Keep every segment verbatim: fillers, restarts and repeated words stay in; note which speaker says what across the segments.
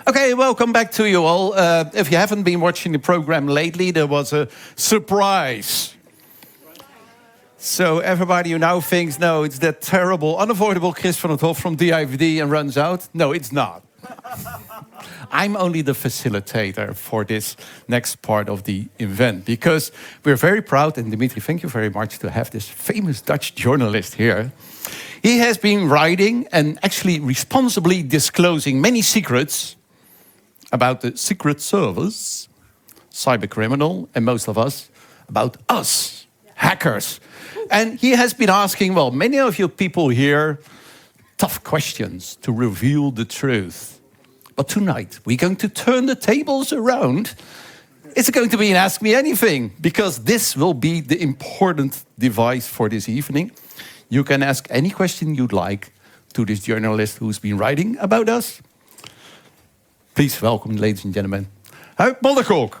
Speaker 1: Okay, welcome back to you all. Uh, if you haven't been watching the program lately, there was a surprise. So everybody who now thinks, no, it's that terrible, unavoidable Chris van 't Hof from D I V D and runs out. No, it's not. I'm only the facilitator for this next part of the event because we're very proud, and Dimitri, thank you very much, to have this famous Dutch journalist here. He has been writing and actually responsibly disclosing many secrets about the Secret Service, cybercriminal, and most of us, about us, hackers. And he has been asking, well, many of you people here, tough questions to reveal the truth. But tonight, we're going to turn the tables around. It's going to be an Ask Me Anything, because this will be the important device for this evening. You can ask any question you'd like to this journalist who's been writing about us. Please welcome, ladies and gentlemen, Huib Modderkolk.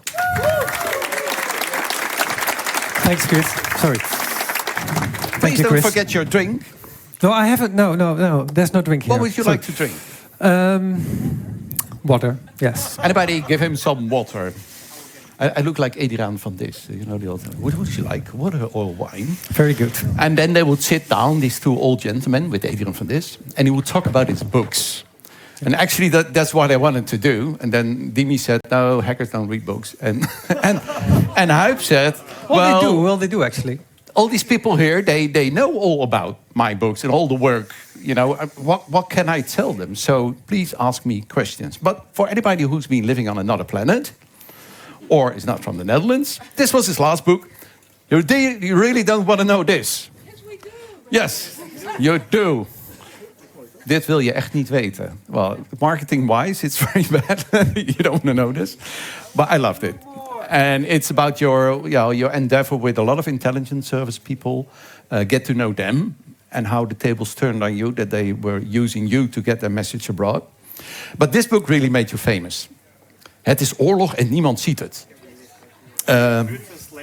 Speaker 2: Thanks, Chris. Sorry.
Speaker 1: Please
Speaker 2: Thank you,
Speaker 1: don't
Speaker 2: Chris.
Speaker 1: forget your drink.
Speaker 2: No, I haven't. No, no, no. There's no drink here.
Speaker 1: What would you
Speaker 2: Sorry.
Speaker 1: like to drink?
Speaker 2: Um, water. Yes.
Speaker 1: Anybody give him some water? I, I look like Adriaan van Dis, you know the old. What would you like? Water or wine?
Speaker 2: Very good.
Speaker 1: And then they would sit down, these two old gentlemen with Adriaan van Dis, and he would talk about his books. And actually, that, that's what I wanted to do. And then Dimi said, no, hackers don't read books. And and and Huib said,
Speaker 2: Well,
Speaker 1: well,
Speaker 2: they do. Well, they do, actually.
Speaker 1: all these people here, they, they know all about my books and all the work. You know, what, what can I tell them? So please ask me questions. But for anybody who's been living on another planet, or is not from the Netherlands, this was his last book. You, do, you really don't want to know this?
Speaker 3: Yes, we do.
Speaker 1: Yes, you do. Dit wil je echt niet weten. Well, marketing-wise, it's very bad. You don't want to know this. But I loved it. And it's about your, you know, your endeavor with a lot of intelligence service people. Uh, get to know them and how the tables turned on you, that they were using you to get their message abroad. But this book really made you famous. Het is oorlog en niemand ziet het. Um,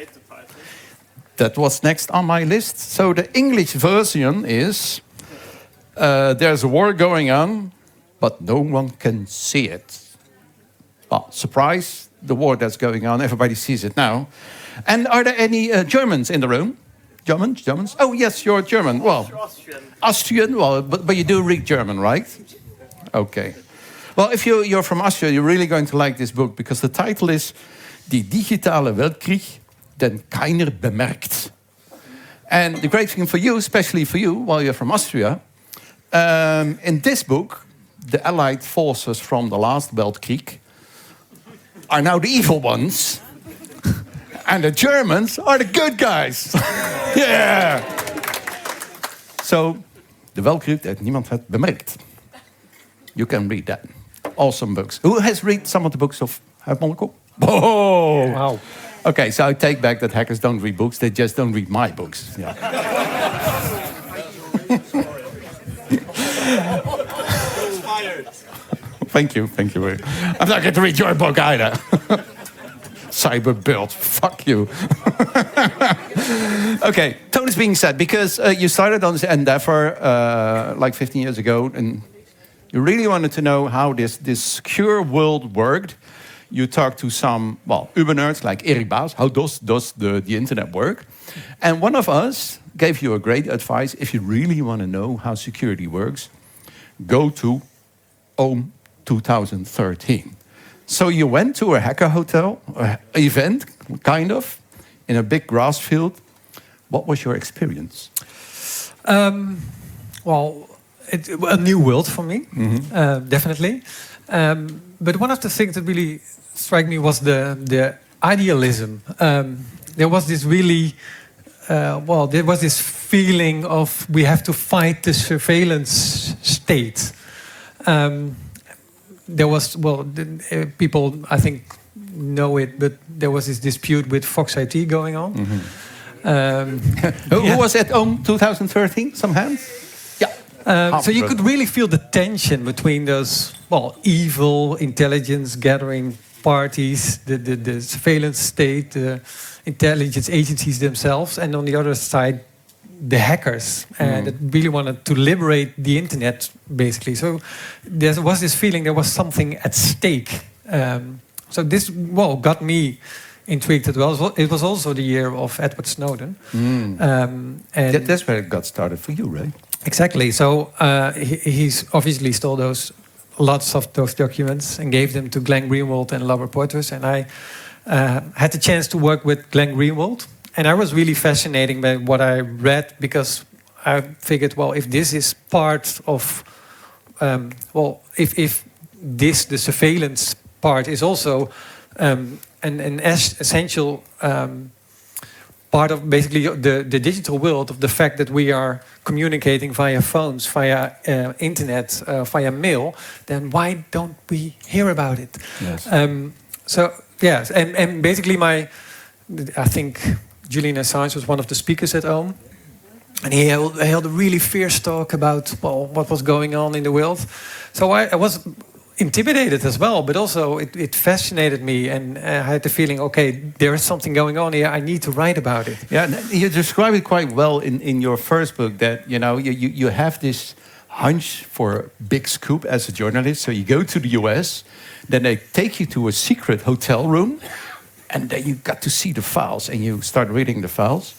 Speaker 1: that was next on my list. So the English version is... Uh, there's a war going on, but no one can see it. Well, surprise, the war that's going on, everybody sees it now. And are there any uh, Germans in the room? Germans? Germans? Oh, yes, you're German. Well,
Speaker 4: Austrian.
Speaker 1: Austrian, well, but, but you do read German, right? Okay. Well, if you, you're from Austria, you're really going to like this book, because the title is Die digitale Weltkrieg, den keiner bemerkt. And the great thing for you, especially for you, while you're from Austria, Um, in this book, the Allied forces from the last Weltkrieg are now the evil ones, and the Germans are the good guys. Yeah. So, the Weltkrieg that niemand had bemerkt. You can read that. Awesome books. Who has read some of the books of Huib Modderkolk? Oh,
Speaker 2: Wow.
Speaker 1: Okay, so I take back that hackers don't read books. They just don't read my books. Yeah. Thank you, thank you. I'm not going to read your book either. Cyberbuild, fuck you. Okay, tone is being said, because uh, you started on this endeavor uh, like fifteen years ago, and you really wanted to know how this, this secure world worked. You talked to some, well, uber nerds like Erik Baas. How does, does the, the internet work? And one of us gave you a great advice. If you really want to know how security works, go to O M twenty thirteen. So you went to a hacker hotel, an event, kind of, in a big grass field. What was your experience?
Speaker 2: Um, well, it, a new world for me,
Speaker 1: Mm-hmm.
Speaker 2: uh, definitely. Um, but one of the things that really struck me was the the idealism. Um, there was this really, uh, well, there was this feeling of we have to fight the surveillance state. Um, there was, well, the, uh, people I think know it, but there was this dispute with Fox I T going on.
Speaker 1: Mm-hmm.
Speaker 2: Um,
Speaker 1: Who,
Speaker 2: yeah.
Speaker 1: who was at O M twenty thirteen? Some hands? Yeah.
Speaker 2: Um,
Speaker 1: Half
Speaker 2: so you
Speaker 1: the-
Speaker 2: could really feel the tension between those, well, evil intelligence gathering parties, the, the, the surveillance state, the intelligence agencies themselves, and on the other side, the hackers uh,
Speaker 1: Mm.
Speaker 2: that really wanted to liberate the internet, basically. So there was this feeling there was something at stake. Um, so this, well, got me intrigued as well. It was also the year of Edward Snowden.
Speaker 1: Mm.
Speaker 2: Um, and
Speaker 1: That, that's where it got started for you, right?
Speaker 2: exactly. So uh, he, he's obviously stole those lots of those documents and gave them to Glenn Greenwald and Laura Poitras. And I uh, had the chance to work with Glenn Greenwald. And I was really fascinated by what I read, because I figured, well, if this is part of, um, well, if, if this, the surveillance part, is also um, an, an es essential um, part of basically the, the digital world, of the fact that we are communicating via phones, via uh, internet, uh, via mail, then why don't we hear about it?
Speaker 1: Yes.
Speaker 2: Um, so, yes, and, and basically my, I think Julian Assange was one of the speakers at Ohm. And he held, he held a really fierce talk about, well, what was going on in the world. So I, I was intimidated as well, but also it, it fascinated me, and I had the feeling, okay, there is something going on here. I need to write about it.
Speaker 1: Yeah, and you describe it quite well in, in your first book, that you know you, you, you have this hunch for a big scoop as a journalist. So you go to the U S, then they take you to a secret hotel room, and then you got to see the files, and you start reading the files.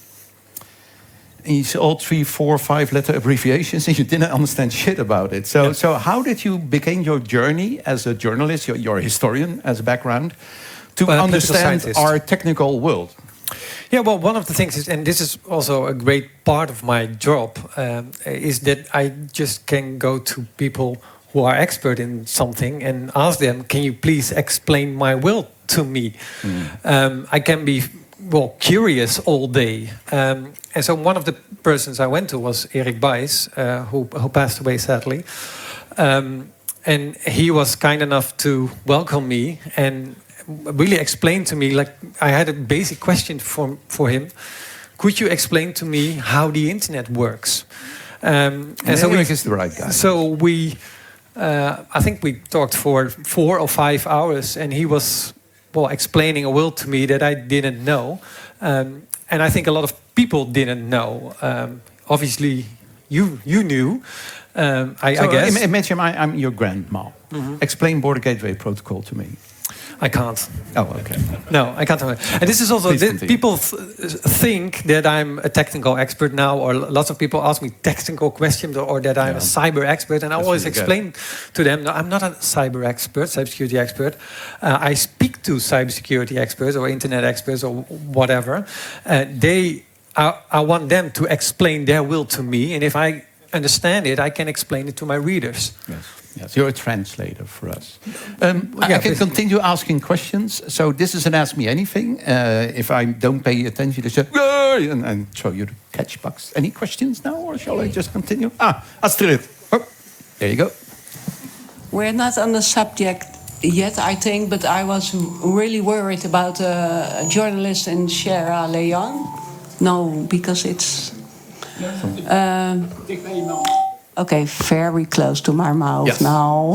Speaker 1: And you see all three, four, five letter abbreviations, and you didn't understand shit about it. So,
Speaker 2: Yeah.
Speaker 1: so how did you begin your journey as a journalist, your, your historian as a background, to
Speaker 2: Well, a political
Speaker 1: understand
Speaker 2: scientist.
Speaker 1: our technical world?
Speaker 2: Yeah, well, one of the things is, and this is also a great part of my job, um, is that I just can go to people who are expert in something and ask them, can you please explain my world to me? Mm. Um, I can be, well, curious all day. Um, and so one of the persons I went to was Erik Buys, uh, who, who passed away sadly. Um, and he was kind enough to welcome me and really explain to me, like, I had a basic question for, for him. Could you explain to me how the internet works? Um, and,
Speaker 1: and
Speaker 2: so
Speaker 1: Erik
Speaker 2: we,
Speaker 1: is the right guy.
Speaker 2: So we, uh, I think we talked for four or five hours, and he was, well, explaining a world to me that I didn't know. Um, and I think a lot of people didn't know. Um, obviously, you you knew, um, I,
Speaker 1: so
Speaker 2: I guess.
Speaker 1: im- imagine I, I'm your grandma. Mm-hmm. Explain Border Gateway Protocol to me.
Speaker 2: I can't.
Speaker 1: Oh, okay.
Speaker 2: No, I can't. And this is also,
Speaker 1: Please
Speaker 2: th
Speaker 1: continue.
Speaker 2: people th think that I'm a technical expert now, or lots of people ask me technical questions, or, or that I'm
Speaker 1: Yeah.
Speaker 2: a cyber expert. And I
Speaker 1: That's
Speaker 2: always
Speaker 1: really
Speaker 2: explain to them, no, I'm not a cyber expert, cybersecurity expert. Uh, I speak to cybersecurity experts or internet experts or whatever. Uh, they, I, I want them to explain their will to me. And if I understand it, I can explain it to my readers.
Speaker 1: Yes. Yes, you're a translator for us. Um, I,
Speaker 2: Yeah,
Speaker 1: I can
Speaker 2: please.
Speaker 1: continue asking questions. So this is an Ask Me Anything. Uh, if I don't pay attention, they say, "Yay!" and, and throw you the catch box. Any questions now, or shall I just continue? Ah, Astrid. Oh, there you go.
Speaker 3: We're not on the subject yet, I think, but I was really worried about uh, a journalist in Sierra Leone. No, because it's... Um, okay, very close to my mouth
Speaker 1: Yes.
Speaker 3: now.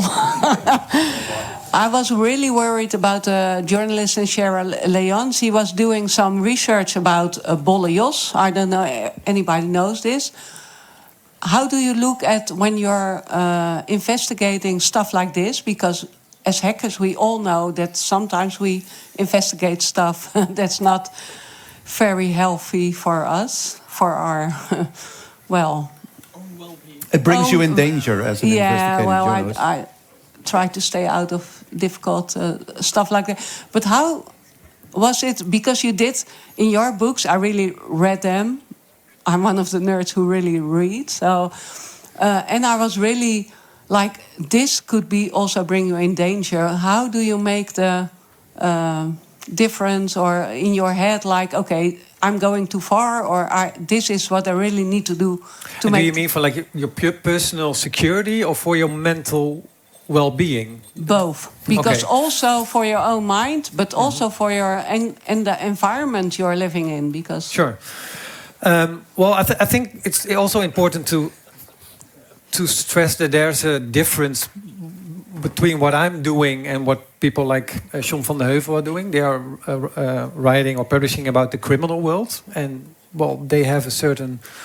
Speaker 3: I was really worried about a journalist in Sierra Leone. He was doing some research about uh, Bolle Jos. I don't know if anybody knows this. How do you look at when you're uh, investigating stuff like this? Because as hackers, we all know that sometimes we investigate stuff that's not very healthy for us, for our, well...
Speaker 1: It brings
Speaker 3: Oh,
Speaker 1: you in danger as an
Speaker 3: yeah,
Speaker 1: investigative
Speaker 3: well, I,
Speaker 1: journalist.
Speaker 3: I try to stay out of difficult uh, stuff like that. But how was it? Because you did in your books, I really read them. I'm one of the nerds who really read. So, uh, and I was really like, this could be also bring you in danger. How do you make the uh, difference, or in your head, like, okay, I'm going too far, or I, this is what I really need to do to
Speaker 2: And
Speaker 3: make...
Speaker 2: do you mean for like your, your pure personal security or for your mental well-being?
Speaker 3: Both, because
Speaker 2: Okay.
Speaker 3: also for your own mind, but also for your and, and the environment you're living in. Because
Speaker 2: Sure. Um, well, I, th I think it's also important to to stress that there's a difference between what I'm doing and what people like uh, John van de Heuvel are doing. They are uh, uh, writing or publishing about the criminal world, and well, they have a certain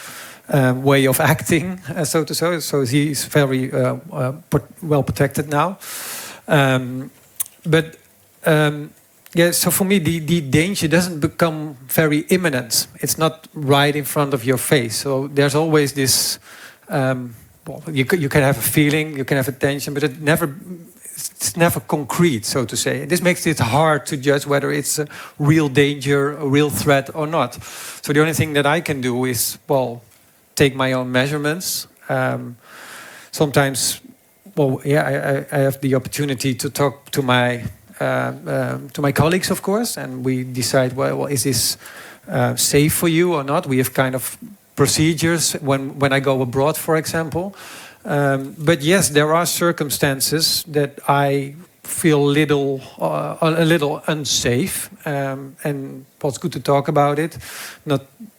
Speaker 2: um, way of acting, uh, so to say. So he's very uh, uh, pro- well protected now. Um, but um, yeah, so for me, the, the danger doesn't become very imminent. It's not right in front of your face. So there's always this. Um, well, you can, you can have a feeling, you can have a tension, but it never. It's never concrete, so to say. This makes it hard to judge whether it's a real danger, a real threat, or not. So the only thing that I can do is, well, take my own measurements. Um, sometimes, well, yeah, I, I have the opportunity to talk to my uh, um, to my colleagues, of course, and we decide, well, well is this uh, safe for you or not? We have kind of procedures when when I go abroad, for example. Um, but yes, there are circumstances that I feel little, uh, a little unsafe, um, and well, it's good to talk about it. Not,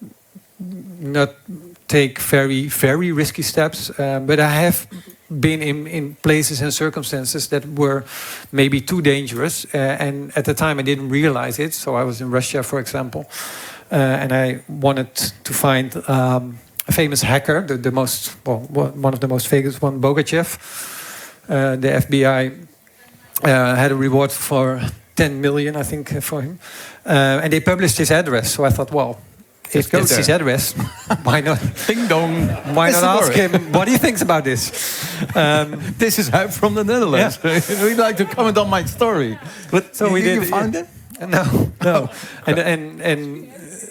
Speaker 2: not take very, very risky steps. Um, but I have been in, in places and circumstances that were maybe too dangerous, uh, and at the time I didn't realize it. So I was in Russia, for example, uh, and I wanted to find. Um, A famous hacker, the, the most, well, one of the most famous one, Bogachev. Uh, the F B I uh, had a reward for ten million, I think, for him. Uh, and they published his address. So I thought, well, if
Speaker 1: go
Speaker 2: that's
Speaker 1: there.
Speaker 2: his address, why not?
Speaker 1: Ding dong.
Speaker 2: Why
Speaker 1: It's
Speaker 2: not
Speaker 1: the
Speaker 2: ask
Speaker 1: story.
Speaker 2: him what he thinks about this? Um,
Speaker 1: This is how from the Netherlands. We'd like to comment on my story. But
Speaker 2: so
Speaker 1: you,
Speaker 2: we did.
Speaker 1: You found it?
Speaker 2: No, no. and and and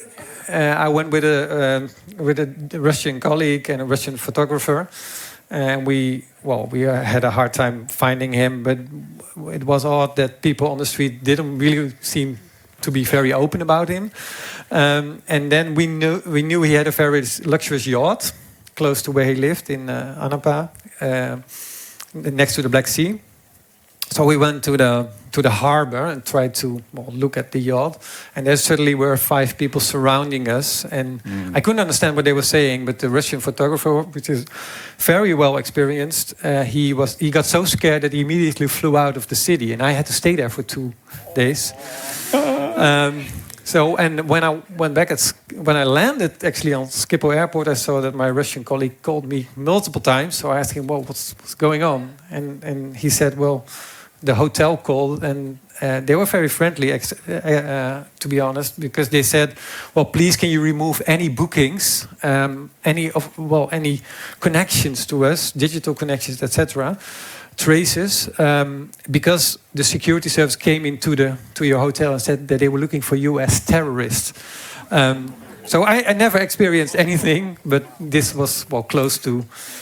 Speaker 2: uh, I went with a um, with a Russian colleague and a Russian photographer, and we well we uh, had a hard time finding him. But it was odd that people on the street didn't really seem to be very open about him. Um, and then we knew we knew he had a very luxurious yacht close to where he lived in uh, Anapa, uh, next to the Black Sea. So we went to the to the harbor and tried to well, look at the yacht, and there suddenly were five people surrounding us, and mm. I couldn't understand what they were saying. But the Russian photographer, which is very well experienced, uh, he was he got so scared that he immediately flew out of the city, and I had to stay there for two days. Um, so, and when I went back at when I landed actually on Schiphol Airport, I saw that my Russian colleague called me multiple times. So I asked him, "Well, what's, what's going on?" And and he said, "Well, the hotel called, and uh, they were very friendly, ex- uh, uh, to be honest, because they said, well, please can you remove any bookings, um, any of well, any connections to us, digital connections, et cetera, traces, um, because the security service came into the to your hotel and said that they were looking for you as terrorists." Um, so I, I never experienced anything, but this was well close to,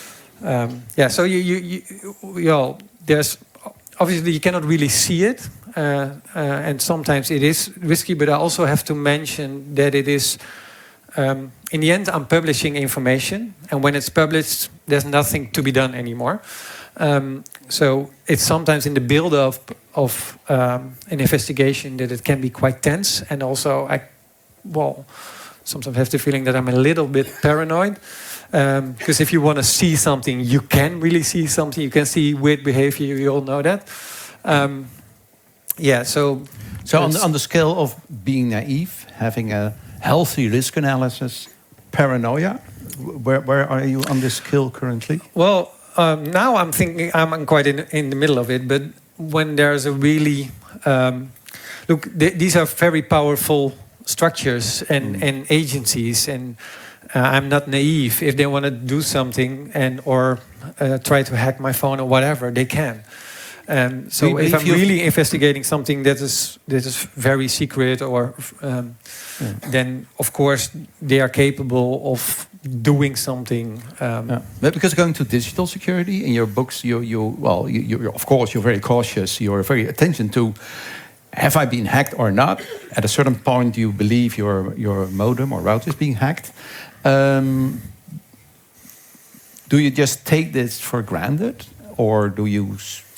Speaker 2: um, yeah. So you you you, you know, there's. Obviously, you cannot really see it, uh, uh, and sometimes it is risky. But I also have to mention that it is, um, in the end, I'm publishing information, and when it's published, there's nothing to be done anymore. Um, so it's sometimes in the build-up of um, an investigation that it can be quite tense, and also I, well, sometimes have the feeling that I'm a little bit paranoid. Because um, if you want to see something, you can really see something. You can see weird behavior. You all know that. Um, yeah. So,
Speaker 1: so on the, on the scale of being naive, having a healthy risk analysis, paranoia, where where are you on this scale currently?
Speaker 2: Well, um, now I'm thinking I'm quite in in the middle of it. But when there's a really um, look, th- these are very powerful structures and mm. and agencies and. Uh, I'm not naive. If they want to do something and or uh, try to hack my phone or whatever, they can. Um, so
Speaker 1: we,
Speaker 2: if
Speaker 1: we
Speaker 2: I'm really investigating something that is that is very secret, or um, yeah. then of course they are capable of doing something. Um,
Speaker 1: yeah. But because going to digital security in your books, you you well, you, you of course you're very cautious. You're very attention to. Have I been hacked or not? At a certain point, you believe your your modem or router is being hacked. Um, do you just take this for granted, or do you?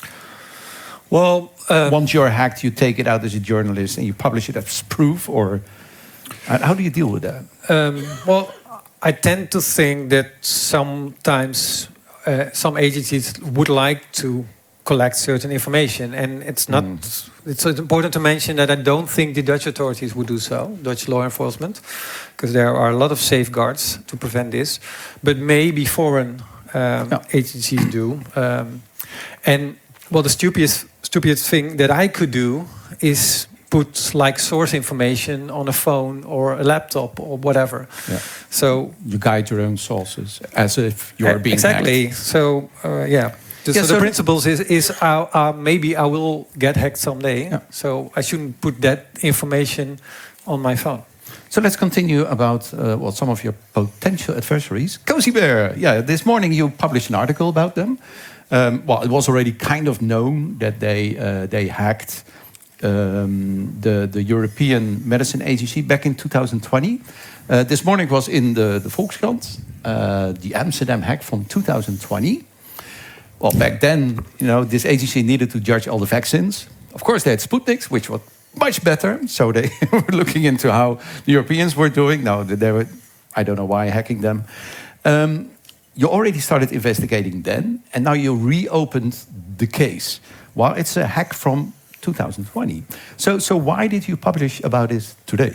Speaker 2: Well, uh,
Speaker 1: once you're hacked, you take it out as a journalist and you publish it as proof, or how do you deal with that?
Speaker 2: Um, well, I tend to think that sometimes uh, some agencies would like to collect certain information. And it's not. Mm. It's important to mention that I don't think the Dutch authorities would do so, Dutch law enforcement, because there are a lot of safeguards to prevent this. But maybe foreign um, no. agencies do. Um, and well, the stupidest stupidest thing that I could do is put like source information on a phone or a laptop or whatever. Yeah. So
Speaker 1: you guide your own sources as if you're uh, being
Speaker 2: exactly.
Speaker 1: hacked.
Speaker 2: So uh, yeah. So, yeah, so the principles is is uh, uh, maybe I will get hacked someday. Yeah. So I shouldn't put that information on my phone.
Speaker 1: So let's continue about uh, well, some of your potential adversaries. Cozy Bear. Yeah, this morning you published an article about them. Um, well, it was already kind of known that they uh, they hacked um, the the European Medicine Agency back in two thousand twenty. Uh, this morning was in the the Volkskrant, uh, the Amsterdam hack from two thousand twenty. Well, back then, you know, this agency needed to judge all the vaccines. Of course, they had Sputniks, which was much better. So they were looking into how the Europeans were doing. Now they were, I don't know why, hacking them. Um, you already started investigating then, and now you reopened the case. Well, it's a hack from two thousand twenty. So, so why did you publish about this today?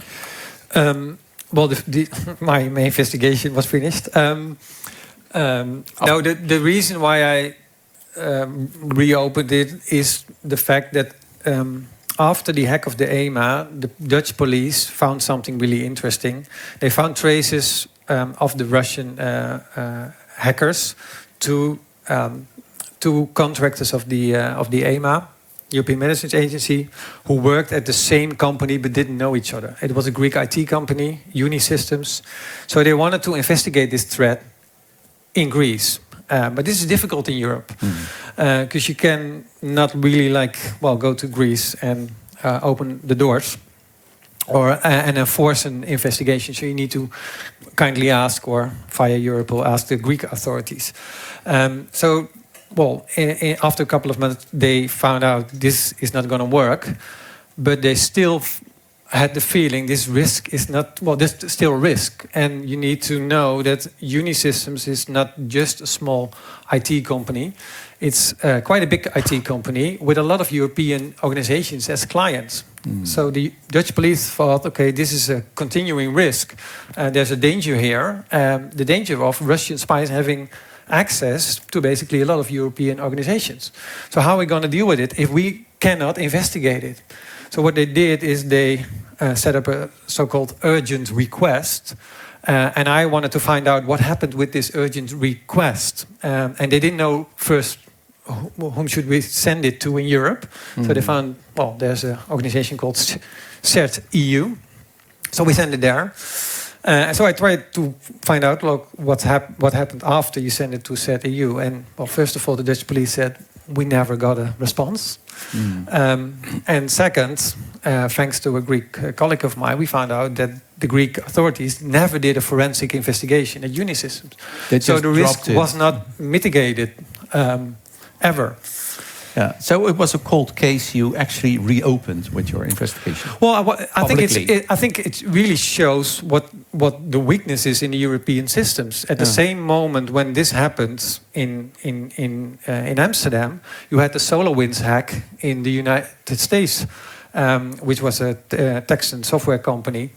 Speaker 2: Um, well, the, the, my, my investigation was finished. Um, um, oh. No, the, the reason why I um, reopened it is the fact that um, after the hack of the E M A, the Dutch police found something really interesting. They found traces um, of the Russian uh, uh, hackers to um, to contractors of the uh, of the E M A, European Medicines Agency, who worked at the same company but didn't know each other. It was a Greek I T company, Unisystems. So they wanted to investigate this threat in Greece. Uh, but this is difficult in Europe because mm. uh, you can not really like well go to Greece and uh, open the doors or uh, and enforce an investigation. So you need to kindly ask, or via Europol, ask the Greek authorities. Um, so, well, in, in, after a couple of months, they found out this is not going to work, but they still f had the feeling this risk is not, well, there's still a risk. And you need to know that Unisystems is not just a small I T company. It's uh, quite a big I T company with a lot of European organizations as clients. Mm. So the Dutch police thought, okay, this is a continuing risk. Uh, there's a danger here. Um, the danger of Russian spies having access to basically a lot of European organizations. So how are we going to deal with it if we cannot investigate it? So what they did is they uh, set up a so-called urgent request. Uh, and I wanted to find out what happened with this urgent request. Um, and they didn't know first whom should we send it to in Europe. Mm-hmm. So they found, well, there's an organization called CERT E U. So we sent it there. Uh, so I tried to find out look, what, hap what happened after you sent it to CERT E U. And, well, first of all, the Dutch police said, we never got a response. Mm. Um, and second, uh, thanks to a Greek uh, colleague of mine, we found out that the Greek authorities never did a forensic investigation at Unisystems. So the risk it. was not mitigated um, ever.
Speaker 1: Yeah. So it was a cold case you actually reopened with your investigation.
Speaker 2: Well, I, I think it's, it, I think it really shows what what the weakness is in the European systems. At the yeah. same moment when this happened in in in uh, in Amsterdam, you had the SolarWinds hack in the United States, um, which was a uh, Texan software company,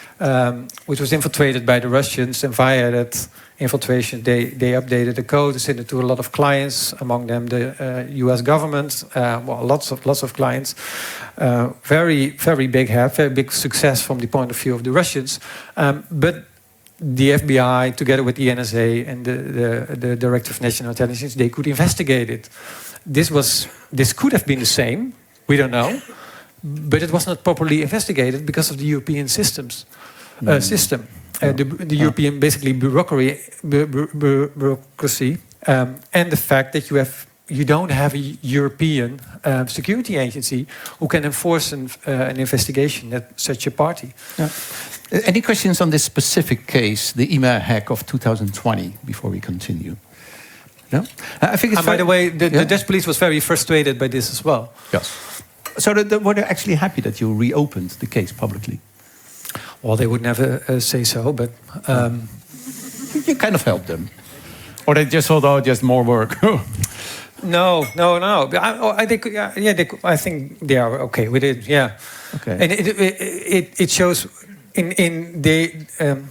Speaker 2: um, which was infiltrated by the Russians, and via that infiltration, they, they updated the code, sent it to a lot of clients, among them the uh, U S government, uh, well, lots of lots of clients. Uh, very, very big help, very big success from the point of view of the Russians. Um, but the F B I, together with the N S A and the, the, the Director of National Intelligence, they could investigate it. This was this could have been the same, we don't know, but it was not properly investigated because of the European systems uh, mm. system. Uh, the, the European, basically, bureaucracy, bu bu bureaucracy um, and the fact that you have you don't have a European uh, security agency who can enforce an, uh, an investigation at such a party.
Speaker 1: Yeah. Uh, any questions on this specific case, the E M A hack of two thousand twenty, before we continue? No? Uh, I think it's
Speaker 2: and by the way, the, yeah? the Dutch police was very frustrated by this as well.
Speaker 1: Yes. So the, the, were they actually happy that you reopened the case publicly?
Speaker 2: Well, they would never uh, say so, but... Um,
Speaker 1: you kind of helped them. Or they just thought, oh, just more work.
Speaker 2: No, no, no. But I, oh, I think, yeah, yeah they, I think they are okay with it. Yeah.
Speaker 1: Okay.
Speaker 2: And it it, it, it shows in in they um,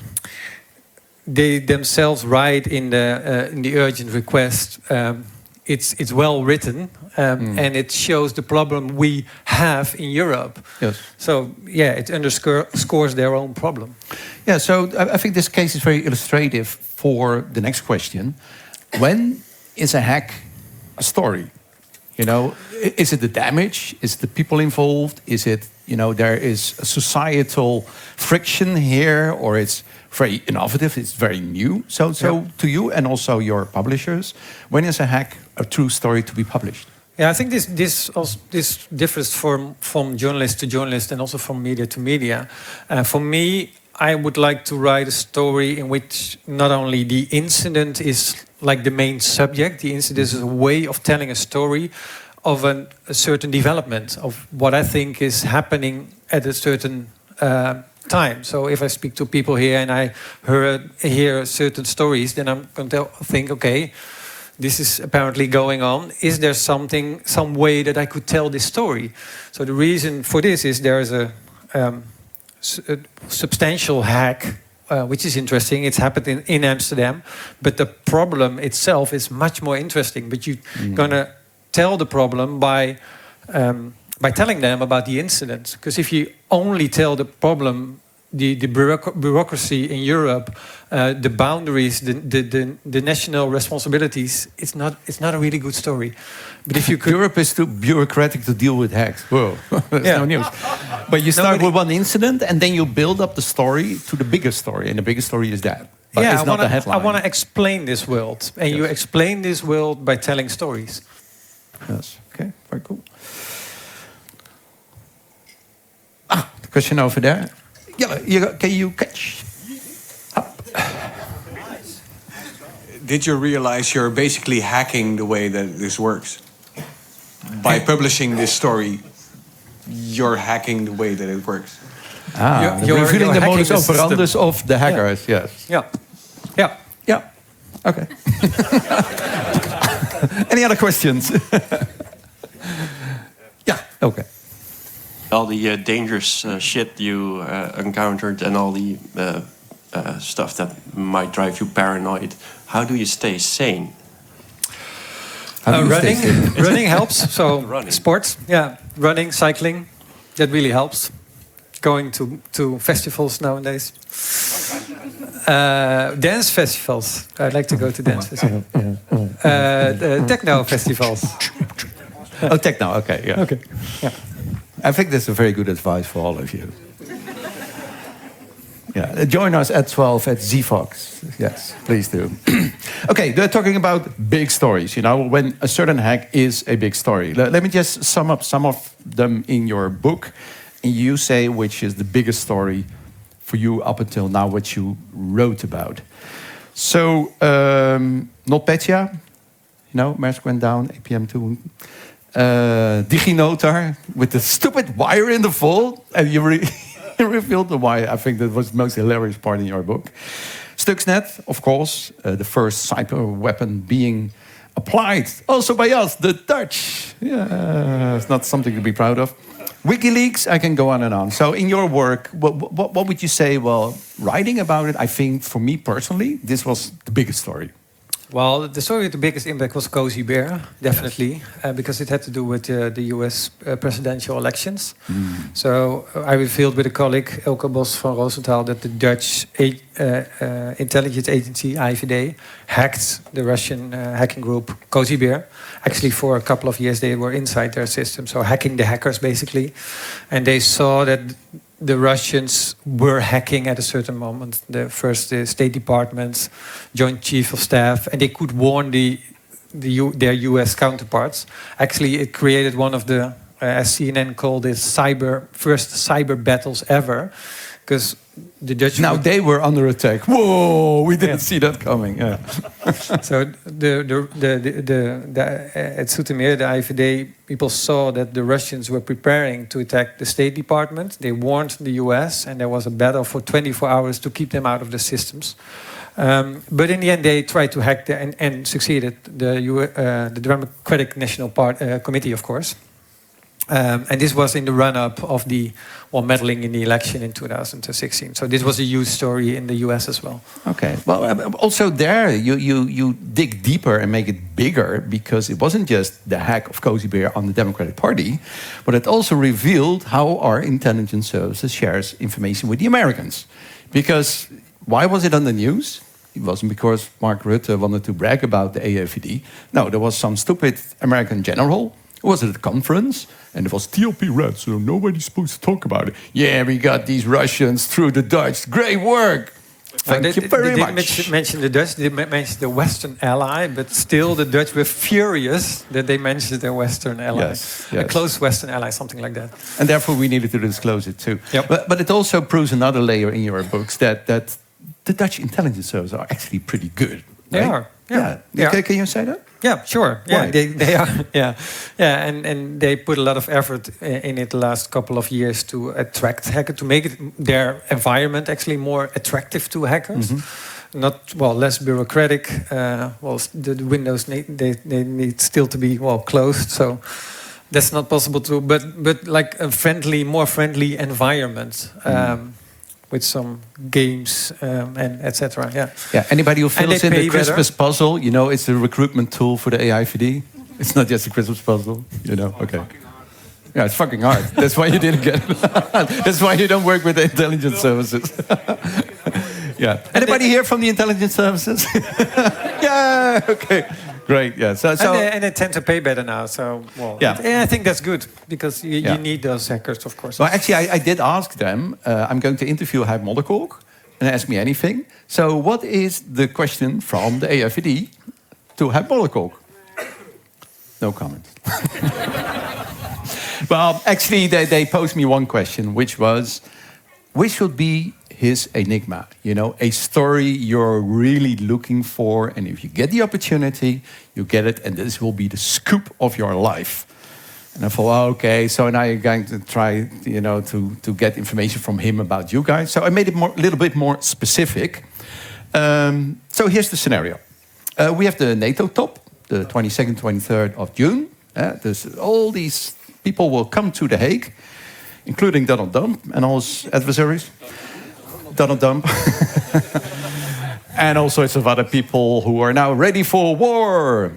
Speaker 2: they themselves write in the uh, in the urgent request. Um, it's it's well written, um, mm. and it shows the problem we have in Europe.
Speaker 1: Yes.
Speaker 2: So yeah, it underscores their own problem.
Speaker 1: Yeah. So I, I think this case is very illustrative for the next question: when is a hack a story? You know, is it the damage? Is it the people involved? Is it, you know, there is a societal friction here, or it's very innovative, it's very new? So, so
Speaker 2: yeah.
Speaker 1: to you and also your publishers, when is a hack a true story to be published?
Speaker 2: Yeah, I think this this also, this differs from from journalist to journalist and also from media to media. Uh, for me, I would like to write a story in which not only the incident is like the main subject, the incident is a way of telling a story of an, a certain development of what I think is happening at a certain uh, time. So if I speak to people here and I heard, hear certain stories, then I'm going to think, okay, this is apparently going on. Is there something, some way that I could tell this story? So the reason for this is there is a, um, a substantial hack, Uh, which is interesting. It's happened in, in Amsterdam, but the problem itself is much more interesting. But you're mm. gonna tell the problem by um, by telling them about the incident. Because if you only tell the problem, the the bureauc bureaucracy in Europe, uh, the boundaries, the, the the the national responsibilities, it's not it's not a really good story. But if you could,
Speaker 1: Europe is too bureaucratic to deal with hacks. Whoa, that's
Speaker 2: yeah.
Speaker 1: no news. But you start
Speaker 2: Nobody,
Speaker 1: with one incident, and then you build up the story to the bigger story, and the bigger story is that. But
Speaker 2: yeah,
Speaker 1: it's
Speaker 2: I
Speaker 1: not
Speaker 2: wanna,
Speaker 1: the headline.
Speaker 2: I want to explain this world, and
Speaker 1: yes.
Speaker 2: you explain this world by telling stories.
Speaker 1: Yes. Okay. Very cool. Ah, the question over there. Yeah, you, can you catch? Up.
Speaker 4: Did you realize you're basically hacking the way that this works? By publishing this story, you're hacking the way that it works.
Speaker 1: Ah,
Speaker 2: You're-
Speaker 1: you're,
Speaker 2: you're-
Speaker 1: revealing
Speaker 2: you're
Speaker 1: the modus
Speaker 2: hacking the
Speaker 1: operandus
Speaker 2: system.
Speaker 1: of the hackers. Yes.
Speaker 2: Yeah, yeah.
Speaker 1: Yeah. Okay. Any other questions? Yeah. Okay.
Speaker 5: All the uh, dangerous uh, shit you uh, encountered and all the uh, uh, stuff that might drive you paranoid. How do you stay sane?
Speaker 1: How do
Speaker 2: Uh,
Speaker 1: you
Speaker 2: running,
Speaker 1: stay safe?
Speaker 2: running helps. So
Speaker 5: Running.
Speaker 2: sports, yeah, running, cycling, that really helps. Going to to festivals nowadays, uh, dance festivals. I like to go to dance festivals. Uh, the techno festivals.
Speaker 1: Oh, techno. Okay. Yeah.
Speaker 2: Okay. Yeah.
Speaker 1: I think that's a very good advice for all of you. Yeah, uh, join us at twelve at ZFox. Yes, please do. Okay, they're talking about big stories. You know, when a certain hack is a big story. Let, let me just sum up some of them in your book, and you say which is the biggest story for you up until now, what you wrote about. So, um, NotPetya, you know, Maersk went down, A P M two. Uh, DigiNotar with the stupid wire in the vault, and you re revealed the wire. I think that was the most hilarious part in your book. Stuxnet, of course, uh, the first cyber weapon being applied, also by us, the Dutch. Yeah, it's not something to be proud of. WikiLeaks, I can go on and on. So in your work, what, what, what would you say? Well, writing about it, I think for me personally, this was the biggest story.
Speaker 2: Well, the story with the biggest impact was Cozy Bear, definitely, yes. uh, because it had to do with uh, the U S uh, presidential elections. Mm. So uh, I revealed with a colleague, Elke Bos van Rosenthal, that the Dutch uh, uh, intelligence agency, I V D, hacked the Russian uh, hacking group Cozy Bear. Actually, for a couple of years, they were inside their system, so hacking the hackers, basically. And they saw that the Russians were hacking at a certain moment. The first the State Department's Joint Chief of Staff, and they could warn the, the U, their U S counterparts. Actually, it created one of the, uh, as C N N called it, cyber first cyber battles ever, because the Dutch.
Speaker 1: Now
Speaker 2: would,
Speaker 1: they were under attack. Whoa, we didn't
Speaker 2: yeah.
Speaker 1: see that coming. Yeah.
Speaker 2: So the the the the, the, the uh, at Zoetermeer, the I V D people saw that the Russians were preparing to attack the State Department. They warned the U S, and there was a battle for twenty-four hours to keep them out of the systems. Um, but in the end, they tried to hack the, and, and succeeded the U, uh, the Democratic National Part, uh, Committee, of course. Um, and this was in the run-up of the well, meddling in the election in two thousand sixteen. So this was a huge story in the U S as well.
Speaker 1: Okay. Well, um, also there, you, you, you dig deeper and make it bigger, because it wasn't just the hack of Cozy Bear on the Democratic Party, but it also revealed how our intelligence services shares information with the Americans. Because why was it on the news? It wasn't because Mark Rutte wanted to brag about the A I V D. No, there was some stupid American general who was at a conference, and it was T L P red, so nobody's supposed to talk about it. Yeah, we got these Russians through the Dutch. Great work. Thank
Speaker 2: they,
Speaker 1: you very
Speaker 2: they
Speaker 1: much.
Speaker 2: didn't mention, mention the Dutch, they mentioned the Western ally, but still the Dutch were furious that they mentioned their Western ally.
Speaker 1: Yes,
Speaker 2: A
Speaker 1: yes.
Speaker 2: close Western ally, something like that.
Speaker 1: And therefore we needed to disclose it too.
Speaker 2: Yep.
Speaker 1: But, but it also proves another layer in your books, that, that the Dutch intelligence services are actually pretty good.
Speaker 2: They
Speaker 1: right?
Speaker 2: are. Yeah.
Speaker 1: Yeah.
Speaker 2: Yeah.
Speaker 1: Can, can you say that?
Speaker 2: Yeah, sure. Yeah,
Speaker 1: Why?
Speaker 2: they, they are. Yeah, yeah, and, and they put a lot of effort i- in it the last couple of years to attract hackers, to make it, their environment actually more attractive to hackers. Not well, less bureaucratic. Uh, well, s- the, the windows need, they they need still to be well closed. So that's not possible to. But but like a friendly, more friendly environment. Um, With some games um, and et cetera. Yeah.
Speaker 1: Yeah. Anybody who
Speaker 2: And
Speaker 1: fills
Speaker 2: they
Speaker 1: in the
Speaker 2: pay
Speaker 1: Christmas
Speaker 2: better.
Speaker 1: puzzle, you know, it's a recruitment tool for the A I V D. It's not just a Christmas puzzle, you know. Okay. Yeah, it's fucking hard. That's why you didn't get it. That's why you don't work with the intelligence services. Yeah. Anybody here from the intelligence services? Yeah. Okay. Great. Yeah. So, so
Speaker 2: and, they, and they tend to pay better now. So, well,
Speaker 1: Yeah.
Speaker 2: and I think that's good because you,
Speaker 1: Yeah.
Speaker 2: you need those hackers, of course.
Speaker 1: well, actually, I, I did ask them. Uh, I'm going to interview Hype Mollekolk, and ask me anything. So, what is the question from the A I V D to Hype Mollekolk? No comment. Well, actually, they, they posed me one question, which was, which should be his enigma? You know, a story you're really looking for, and if you get the opportunity, you get it, and this will be the scoop of your life. And I thought, oh, okay, so now you're going to try, you know, to, to get information from him about you guys. So I made it more, a little bit more specific. Um, so here's the scenario. Uh, we have the NATO top, the twenty-second, twenty-third of June. Uh, there's all these people will come to The Hague, including Donald Trump and all his adversaries. Donald Trump. And all sorts of other people who are now ready for war.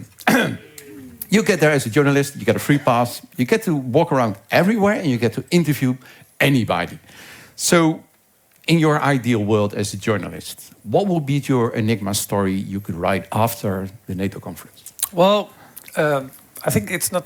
Speaker 1: You get there as a journalist, you get a free pass, you get to walk around everywhere, and you get to interview anybody. So, in your ideal world as a journalist, what would be your enigma story you could write after the NATO conference?
Speaker 2: Well, um, I think it's not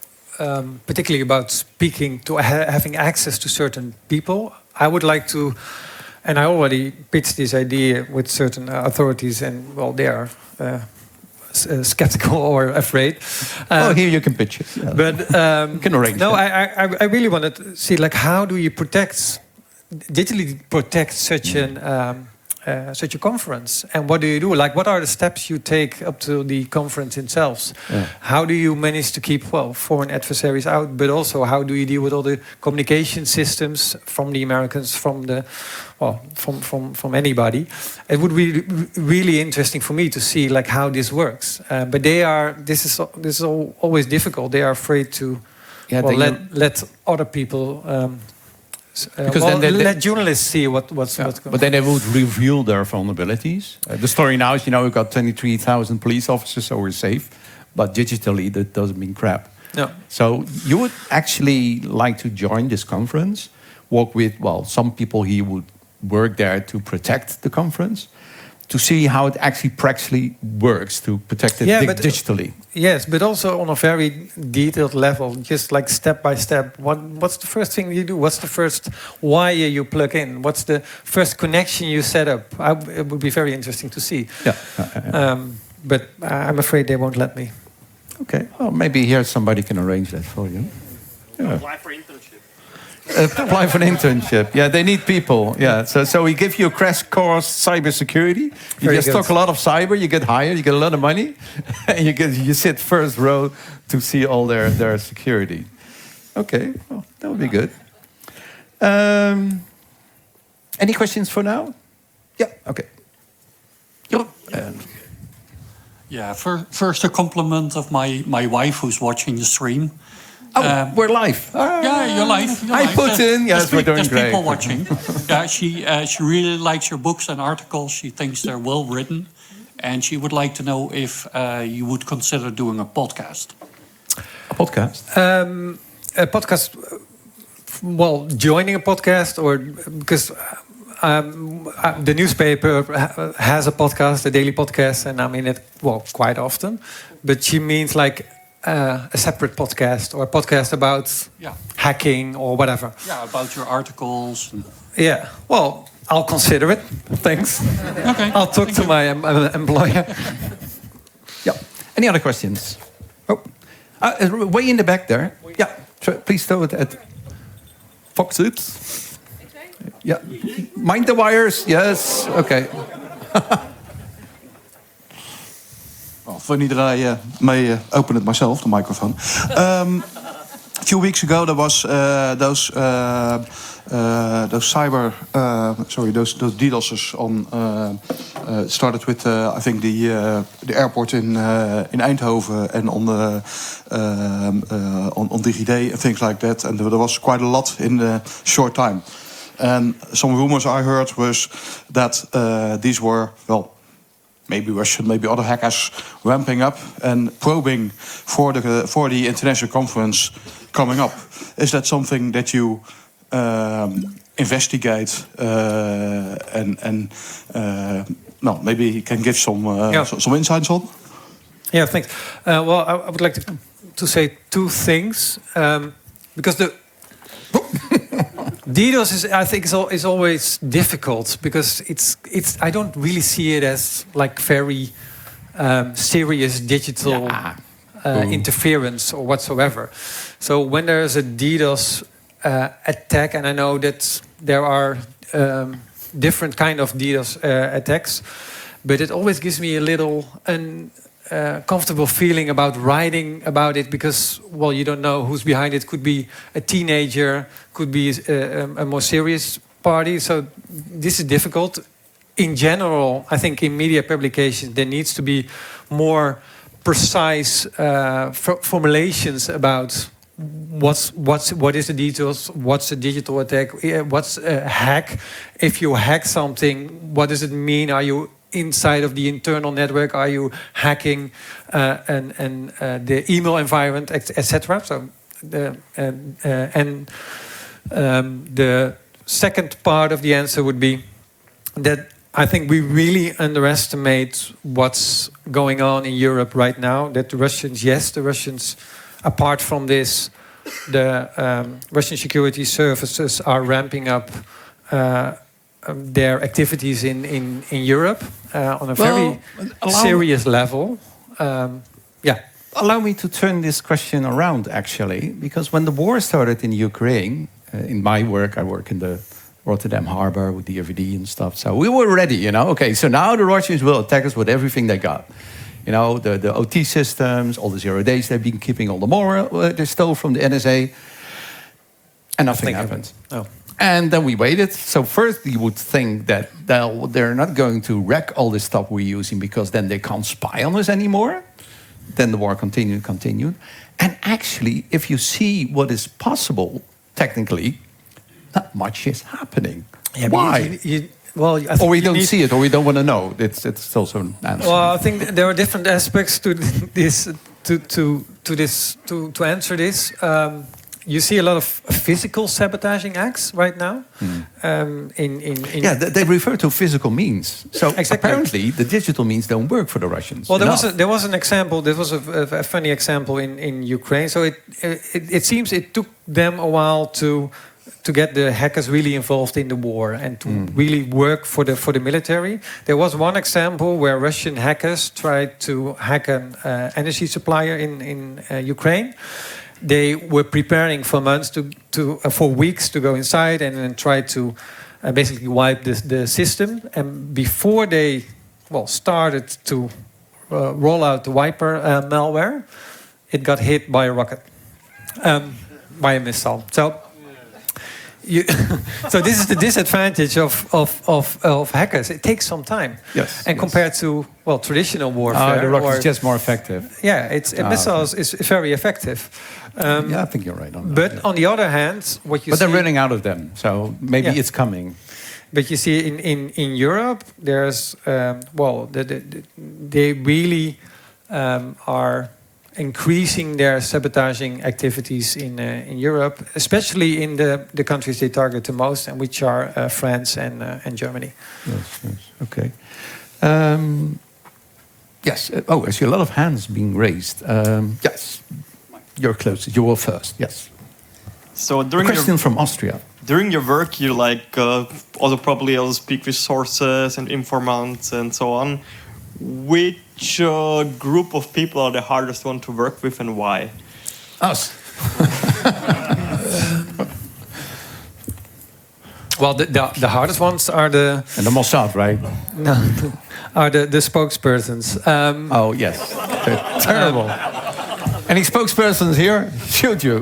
Speaker 2: um, particularly about speaking to ha having access to certain people. I would like to, and I already pitched this idea with certain uh, authorities, and well, they are uh, s- uh, skeptical or afraid.
Speaker 1: oh,
Speaker 2: Um,
Speaker 1: here you can pitch it. Yeah.
Speaker 2: But um,
Speaker 1: You can arrange
Speaker 2: no,
Speaker 1: that.
Speaker 2: I, I, I really wanted to see like how do you protect, digitally protect such an um, uh, such a conference, and what do you do? Like, what are the steps you take up to the conference itself?
Speaker 1: Yeah.
Speaker 2: How do you manage to keep well foreign adversaries out, but also how do you deal with all the communication systems from the Americans, from the well, from from from anybody? It would be really interesting for me to see like how this works. Uh, but they are this is this is al- always difficult. They are afraid to
Speaker 1: Yeah,
Speaker 2: well,
Speaker 1: they-
Speaker 2: let let other people. Um, s- uh,
Speaker 1: Because
Speaker 2: well,
Speaker 1: then they-
Speaker 2: let journalists see what what's
Speaker 1: Yeah,
Speaker 2: what's going.
Speaker 1: but then they would reveal their vulnerabilities. Uh, the story now is, you know, we've got twenty-three thousand police officers, so we're safe. But digitally, that doesn't mean crap.
Speaker 2: No.
Speaker 1: So you would actually like to join this conference, work with, well, some people here would work there to protect the conference, to see how it actually practically works to protect it
Speaker 2: Yeah,
Speaker 1: dig-
Speaker 2: but-
Speaker 1: digitally.
Speaker 2: Yes, but also on a very detailed level, just like step by step. What what's the first thing you do? What's the first wire you plug in? What's the first connection you set up? I, it would be very interesting to see.
Speaker 1: Yeah. Uh, uh, uh,
Speaker 2: Um, but I'm afraid they won't let me.
Speaker 1: okay. Well, maybe here somebody can arrange that for you.
Speaker 5: Apply for internship.
Speaker 1: Uh, apply for an internship. Yeah, they need people. Yeah, so so we give you a crash course cybersecurity. You
Speaker 2: Very
Speaker 1: just
Speaker 2: good.
Speaker 1: talk a lot of cyber. You get hired. You get a lot of money, and you get you sit first row to see all their their security. Okay, well, that would be good. Um, any questions for now? Yeah. Okay. And
Speaker 6: Yeah, fir- first a compliment of my, my wife who's watching the stream.
Speaker 1: oh,
Speaker 6: Um,
Speaker 1: we're live. Ah,
Speaker 6: Yeah, you're live. You're
Speaker 1: I
Speaker 6: live.
Speaker 1: put
Speaker 6: There's-
Speaker 1: in.
Speaker 6: there's
Speaker 1: Yes,
Speaker 6: pe-
Speaker 1: we're doing
Speaker 6: there's
Speaker 1: great.
Speaker 6: people watching. Yeah, she uh, she really likes your books and articles. She thinks they're well written, and she would like to know if uh, you would consider doing a podcast.
Speaker 1: A podcast.
Speaker 2: Um, a podcast, uh, well, joining a podcast, or because um, uh, the newspaper ha- has a podcast, a daily podcast, and I'm in it, well, quite often. But she means like uh, a separate podcast or a podcast about
Speaker 6: Yeah.
Speaker 2: hacking or whatever.
Speaker 6: Yeah, about your articles. and-
Speaker 2: Yeah, well, I'll consider it. Thanks.
Speaker 6: Okay.
Speaker 2: I'll talk to my em- em- employer.
Speaker 1: Yeah. Any other questions? Oh, uh, way in the back there. Yeah. Tr- Please throw it at Fox Oops. Yeah. Mind the wires. Yes. Okay.
Speaker 7: Well, funny that I uh, may uh, open it myself, the microphone. Um, a few weeks ago, there was uh, those uh, uh, those cyber, uh, sorry, those those DDoSers on. Uh, uh, started with uh, I think the uh, the airport in uh, in Eindhoven and on the um, uh, on on DigiD and things like that. And there was quite a lot in a short time. And some rumors I heard was that uh, these were, well, maybe Russian, maybe other hackers ramping up and probing for the for the international conference coming up. Is that something that you um, investigate uh, and and uh, no, maybe you can give some uh,
Speaker 2: Yeah.
Speaker 7: so- some insights on?
Speaker 2: Yeah, thanks. Uh, well, I, I would like to, to say two things um, because the DDoS is, I think, is, al- is always difficult because it's it's. I don't really see it as like very um, serious digital uh, interference or whatsoever. So when there is a DDoS uh, attack, and I know that there are um, different kind of DDoS uh, attacks, but it always gives me a little un, uh, comfortable feeling about writing about it because, well, you don't know who's behind it. Could be a teenager, could be a, a more serious party. So this is difficult. In general, I think in media publications there needs to be more precise uh, f- formulations about what's what's what is the details, what's a digital attack, eh, what's a hack. If you hack something, what does it mean? Are you inside of the internal network? Are you hacking uh, and and uh, the email environment, et cetera? So the and uh, and um, the second part of the answer would be that I think we really underestimate what's going on in Europe right now. That the Russians, yes, the Russians, apart from this, the um, Russian security services are ramping up uh, um, their activities in, in, in Europe uh, on a very
Speaker 1: allow-
Speaker 2: serious level. Um, yeah.
Speaker 1: Allow me to turn this question around, actually, because when the war started in Ukraine, uh, in my work, I work in the Rotterdam harbor with the R V D and stuff. So we were ready, you know. Okay, so now the Russians will attack us with everything they got. You know, the, the O T systems, all the zero days they've been keeping, all the more uh, they stole from the N S A. And nothing happened.
Speaker 2: Oh.
Speaker 1: And then we waited. So first you would think that they'll, they're not going to wreck all this stuff we're using because then they can't spy on us anymore. Then the war continued, continued. And actually, if you see what is possible, technically, not much is happening.
Speaker 2: Yeah, but
Speaker 1: Why?
Speaker 2: you- you- well, I think
Speaker 1: Or we
Speaker 2: you
Speaker 1: don't
Speaker 2: need-
Speaker 1: see it, or we don't want to know. It's, it's also an answer.
Speaker 2: Well, I think there are different aspects to this to to to this to to answer this. Um, you see a lot of physical sabotaging acts right now. Um, in in, in
Speaker 1: yeah, they, they refer to physical means. So
Speaker 2: Exactly.
Speaker 1: apparently, the digital means don't work for the Russians.
Speaker 2: Well, there was a,
Speaker 1: enough.
Speaker 2: there was an example. There was a, a, a funny example in, in Ukraine. So it, it it seems it took them a while to to get the hackers really involved in the war and to really work for the for the military. There was one example where Russian hackers tried to hack an uh, energy supplier in in uh, Ukraine. They were preparing for months to to uh, for weeks to go inside and then try to uh, basically wipe the the system. And before they well started to uh, roll out the wiper uh, malware, it got hit by a rocket, um, by a missile. So you, so this is the disadvantage of, of, of, of hackers. It takes some time.
Speaker 1: Yes,
Speaker 2: And
Speaker 1: yes.
Speaker 2: compared to, well, traditional warfare.
Speaker 1: Uh, the rocket
Speaker 2: or-
Speaker 1: is just more effective.
Speaker 2: Yeah, it's,
Speaker 1: Ah,
Speaker 2: missiles is very effective. Um,
Speaker 1: Yeah, I think you're right on that.
Speaker 2: But
Speaker 1: yeah.
Speaker 2: on the other hand, what you
Speaker 1: But
Speaker 2: see...
Speaker 1: they're running out of them, so maybe
Speaker 2: Yeah.
Speaker 1: it's coming.
Speaker 2: But you see, in, in, in Europe, there's, um, well, the, the, the, they really um, are increasing their sabotaging activities in, uh, in Europe, especially in the, the countries they target the most, and which are uh, France and, uh, and Germany.
Speaker 1: Yes, yes, okay. Um, yes, uh, oh, I see a lot of hands being raised. Um, yes, you're closest, you were first, yes.
Speaker 8: So
Speaker 1: A
Speaker 8: during
Speaker 1: question
Speaker 8: your,
Speaker 1: from Austria.
Speaker 8: during your work, you like uh, also probably also speak with sources and informants and so on. Which uh, group of people are the hardest one to work with and why?
Speaker 1: Us.
Speaker 2: Well, the, the, the hardest ones are the
Speaker 1: And the Mossad, right?
Speaker 2: no, are the, the spokespersons. Um,
Speaker 1: Oh, yes. They're terrible. Any spokespersons here? Shoot you.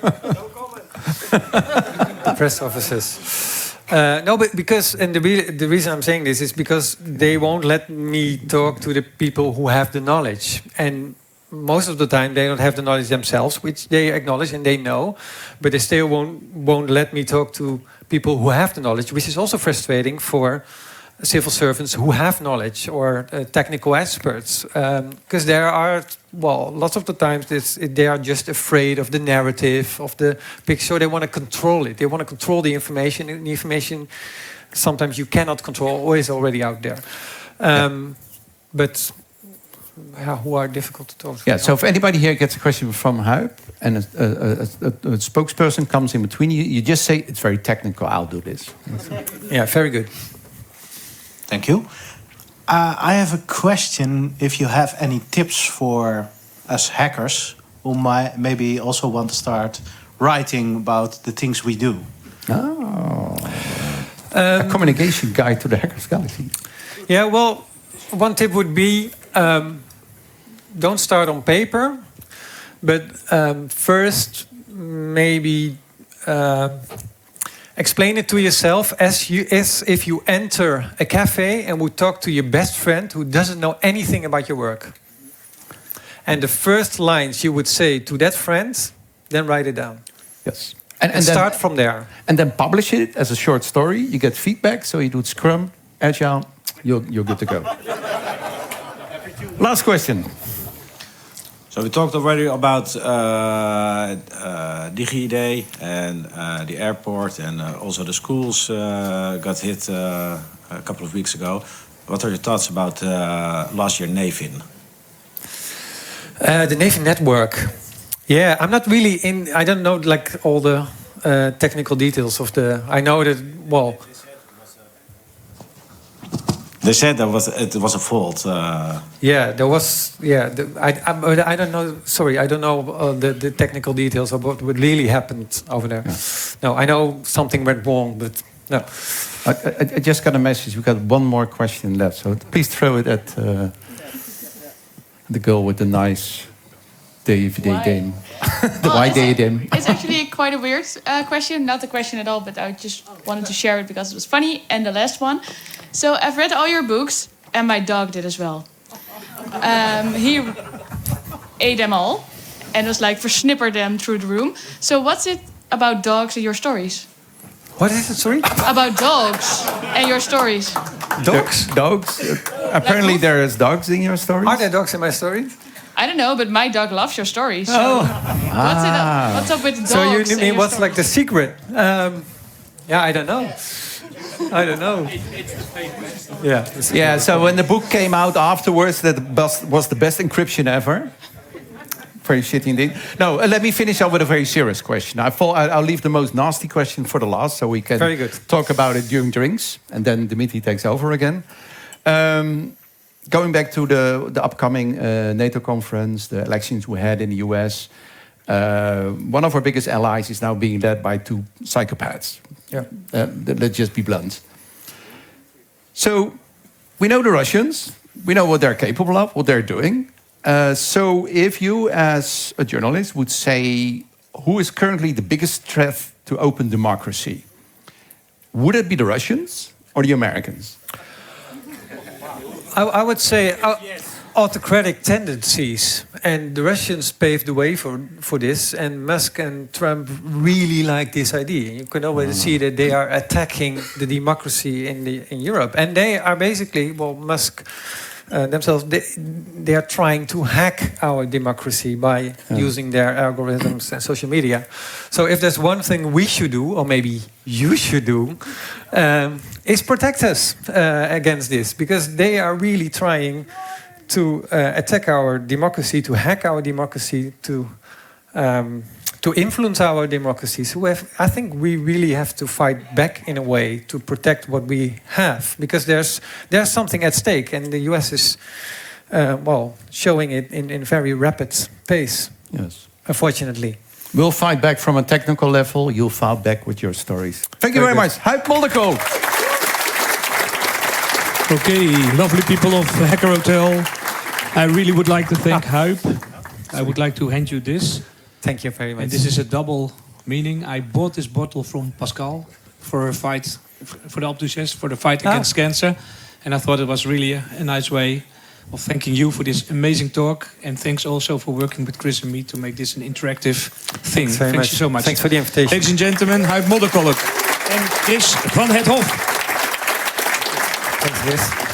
Speaker 2: press officers. Uh, no, but because, and the, re the reason I'm saying this is because they won't let me talk to the people who have the knowledge. And most of the time they don't have the knowledge themselves, which they acknowledge and they know, but they still won't, won't let me talk to people who have the knowledge, which is also frustrating for civil servants who have knowledge or uh, technical experts. Because um, there are, well, lots of the times this, they are just afraid of the narrative, of the picture, so they want to control it. They want to control the information, and the information sometimes you cannot control, or is already out there. Um, but yeah, who are difficult to talk to.
Speaker 1: Yeah, so if anybody here gets a question from Huip and a, a, a, a, a spokesperson comes in between you, you just say, it's very technical, I'll do this.
Speaker 2: Yeah, very good.
Speaker 9: Thank you. Uh, I have a question if you have any tips for us hackers who might maybe also want to start writing about the things we do.
Speaker 1: Oh.
Speaker 2: Um,
Speaker 1: a communication guide to the Hackers Galaxy.
Speaker 2: Yeah, well, one tip would be um, don't start on paper, but um, first maybe uh, explain it to yourself as, you, as if you enter a cafe and would talk to your best friend who doesn't know anything about your work. And the first lines you would say to that friend, then write it down.
Speaker 1: Yes.
Speaker 2: And, and, and start then, from there.
Speaker 1: And then publish it as a short story. You get feedback, so you do Scrum, Agile, you're, you're good to go. Last question.
Speaker 10: So we talked already about uh, uh, DigiID and uh, the airport, and uh, also the schools uh, got hit uh, a couple of weeks ago. What are your thoughts about uh, last year NAVIN?
Speaker 2: Uh, the NAVIN network. Yeah, I'm not really in. I don't know like all the uh, technical details of the. I know that well.
Speaker 10: They said that was it was a fault. Uh,
Speaker 2: yeah, there was. Yeah, the, I, I I don't know. Sorry, I don't know uh, the the technical details of what what really happened over there. Yeah. No, I know something went wrong, but no.
Speaker 1: I, I, I just got a message. We got one more question left, so please throw it at uh, the girl with the nice D V D game. The
Speaker 11: well,
Speaker 1: why D V D game?
Speaker 11: It's actually quite a weird uh, question. Not a question at all, but I just wanted to share it because it was funny. And the last one. So I've read all your books, and my dog did as well. Um, he ate them all, and was like versnippered them through the room. So what's it about dogs and your stories?
Speaker 2: What is it, sorry?
Speaker 11: About dogs and your stories.
Speaker 1: Dogs? Dogs? Uh, apparently like, there is dogs in your stories?
Speaker 2: Are there dogs in my story?
Speaker 11: I don't know, but my dog loves your stories. So
Speaker 2: oh.
Speaker 11: what's, it up, what's up with dogs?
Speaker 2: So you mean what's
Speaker 11: stories?
Speaker 2: like the secret? Um, yeah, I don't know. I don't know. Yeah.
Speaker 1: Yeah, so when the book came out afterwards, that was the best encryption ever. Very shitty indeed. No, uh, let me finish up with a very serious question. I thought I'll leave the most nasty question for the last, so we can
Speaker 2: very good.
Speaker 1: talk about it during drinks, and then Dimitri takes over again. Um, going back to the, the upcoming uh, NATO conference, the elections we had in the U S, uh, one of our biggest allies is now being led by two psychopaths.
Speaker 2: Yeah.
Speaker 1: Uh, let's just be blunt. So we know the Russians. We know what they're capable of, what they're doing. Uh, so if you, as a journalist, would say, who is currently the biggest threat to open democracy? would it be the Russians or the Americans?
Speaker 2: I, I would say uh, autocratic tendencies, and the Russians paved the way for, for this, and Musk and Trump really like this idea. You can already see that they are attacking the democracy in, the, in Europe, and they are basically, well, Musk uh, themselves, they, they are trying to hack our democracy by
Speaker 1: Yeah.
Speaker 2: using their algorithms and social media. So if there's one thing we should do, or maybe you should do, um, is protect us uh, against this, because they are really trying to uh, attack our democracy, to hack our democracy, to um, to influence our democracy. So we have, I think we really have to fight back in a way to protect what we have, because there's there's something at stake, and the U S is uh, well showing it in in very rapid pace.
Speaker 1: Yes.
Speaker 2: Unfortunately.
Speaker 1: We'll fight back from a technical level. You'll fight back with your stories. Thank you very,
Speaker 2: Very
Speaker 1: much. Huib Moldeko.
Speaker 12: Okay, lovely people of Hacker Hotel. I really would like to thank Huib. I would like to hand you this.
Speaker 2: Thank you very much.
Speaker 12: And this is a double meaning. I bought this bottle from Pascal for a fight, for the enthusiast, for the fight
Speaker 2: Ah.
Speaker 12: against cancer. And I thought it was really a, a nice way of thanking you for this amazing talk. And thanks also for working with Chris and me to make this an interactive thing.
Speaker 2: Thanks very
Speaker 12: Thanks
Speaker 2: much.
Speaker 12: you so much.
Speaker 2: Thanks for the invitation.
Speaker 12: Ladies and gentlemen, Huib Modderkolk en Chris van het Hof.
Speaker 2: Thanks, Chris.